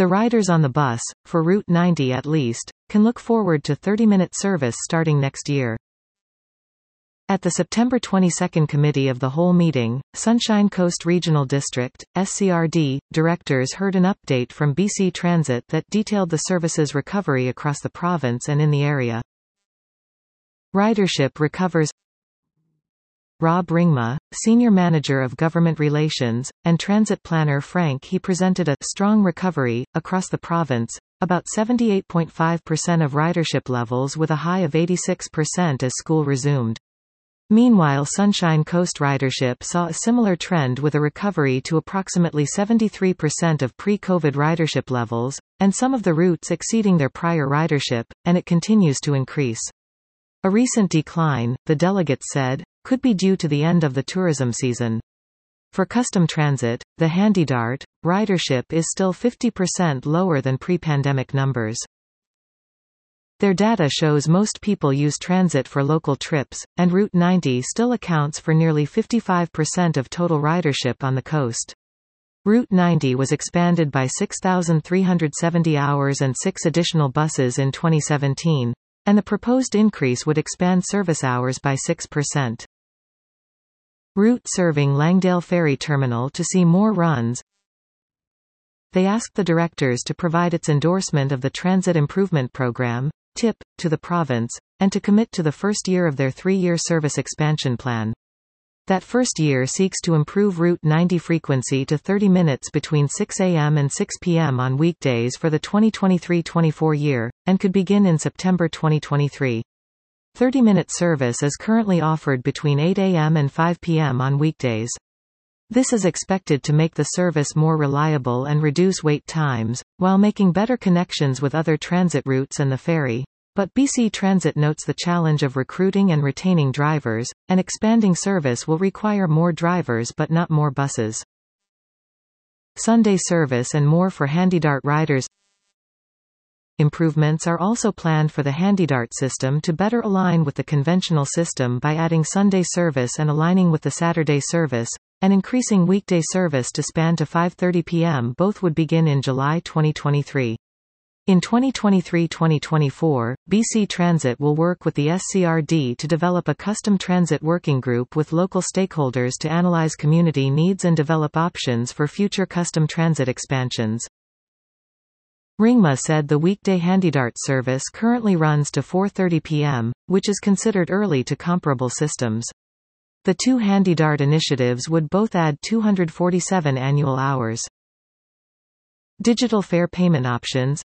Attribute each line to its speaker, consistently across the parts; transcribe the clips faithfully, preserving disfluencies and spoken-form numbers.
Speaker 1: The riders on the bus, for Route ninety at least, can look forward to thirty-minute service starting next year. At the September twenty-second Committee of the Whole meeting, Sunshine Coast Regional District, S C R D, directors heard an update from B C Transit that detailed the service's recovery across the province and in the area. Ridership recovers. Rob Ringma, Senior Manager of Government Relations, and Transit Planner Frank He presented a strong recovery across the province, about seventy-eight point five percent of ridership levels with a high of eighty-six percent as school resumed. Meanwhile, Sunshine Coast ridership saw a similar trend with a recovery to approximately seventy-three percent of pre-COVID ridership levels, and some of the routes exceeding their prior ridership, and it continues to increase. A recent decline, the delegates said, could be due to the end of the tourism season. For Custom Transit, the HandyDART, ridership is still fifty percent lower than pre-pandemic numbers. Their data shows most people use transit for local trips, and Route ninety still accounts for nearly fifty-five percent of total ridership on the coast. Route ninety was expanded by six thousand three hundred seventy hours and six additional buses in twenty seventeen, and the proposed increase would expand service hours by six percent. Route serving Langdale Ferry Terminal to see more runs. They asked the directors to provide its endorsement of the Transit Improvement Program, T I P, to the province, and to commit to the first year of their three-year service expansion plan. That first year seeks to improve Route ninety frequency to thirty minutes between six a m and six p m on weekdays for the twenty twenty-three twenty-four year, and could begin in September twenty twenty-three. thirty-minute service is currently offered between eight a m and five p m on weekdays. This is expected to make the service more reliable and reduce wait times, while making better connections with other transit routes and the ferry. But B C Transit notes the challenge of recruiting and retaining drivers, and expanding service will require more drivers but not more buses. Sunday service and more for HandyDART riders. Improvements are also planned for the HandyDART system to better align with the conventional system by adding Sunday service and aligning with the Saturday service, and increasing weekday service to span to five thirty p m Both would begin in July twenty twenty-three. In twenty twenty-three twenty twenty-four, B C Transit will work with the S C R D to develop a custom transit working group with local stakeholders to analyze community needs and develop options for future custom transit expansions. Ringma said the weekday HandyDART service currently runs to four thirty p m, which is considered early to comparable systems. The two HandyDART initiatives would both add two hundred forty-seven annual hours. Digital fare payment options.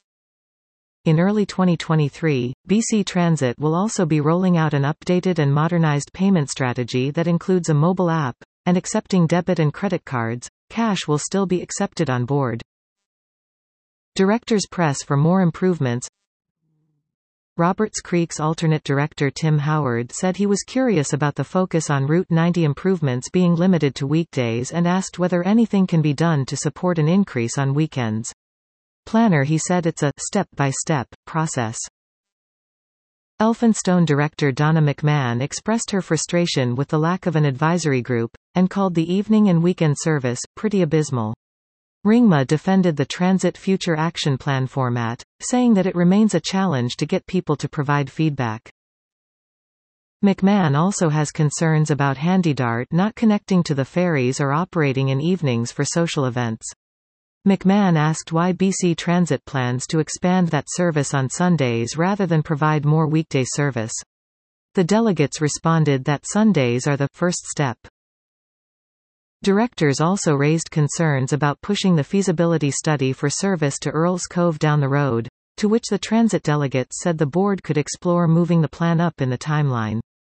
Speaker 1: In early twenty twenty-three, B C Transit will also be rolling out an updated and modernized payment strategy that includes a mobile app, and accepting debit and credit cards. Cash will still be accepted on board. Directors press for more improvements. Roberts Creek's alternate director Tim Howard said he was curious about the focus on Route ninety improvements being limited to weekdays and asked whether anything can be done to support an increase on weekends. Planner He said it's a step-by-step process. Elphinstone director Donna McMahon expressed her frustration with the lack of an advisory group, and called the evening and weekend service pretty abysmal. Ringma defended the Transit Future Action Plan format, saying that it remains a challenge to get people to provide feedback. McMahon also has concerns about HandyDART not connecting to the ferries or operating in evenings for social events. McMahon asked why B C Transit plans to expand that service on Sundays rather than provide more weekday service. The delegates responded that Sundays are the first step. Directors also raised concerns about pushing the feasibility study for service to Earls Cove down the road, to which the transit delegates said the board could explore moving the plan up in the timeline.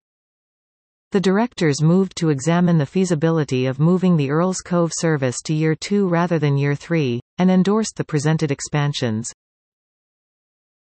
Speaker 1: The directors moved to examine the feasibility of moving the Earls Cove service to Year two rather than Year three, and endorsed the presented expansions.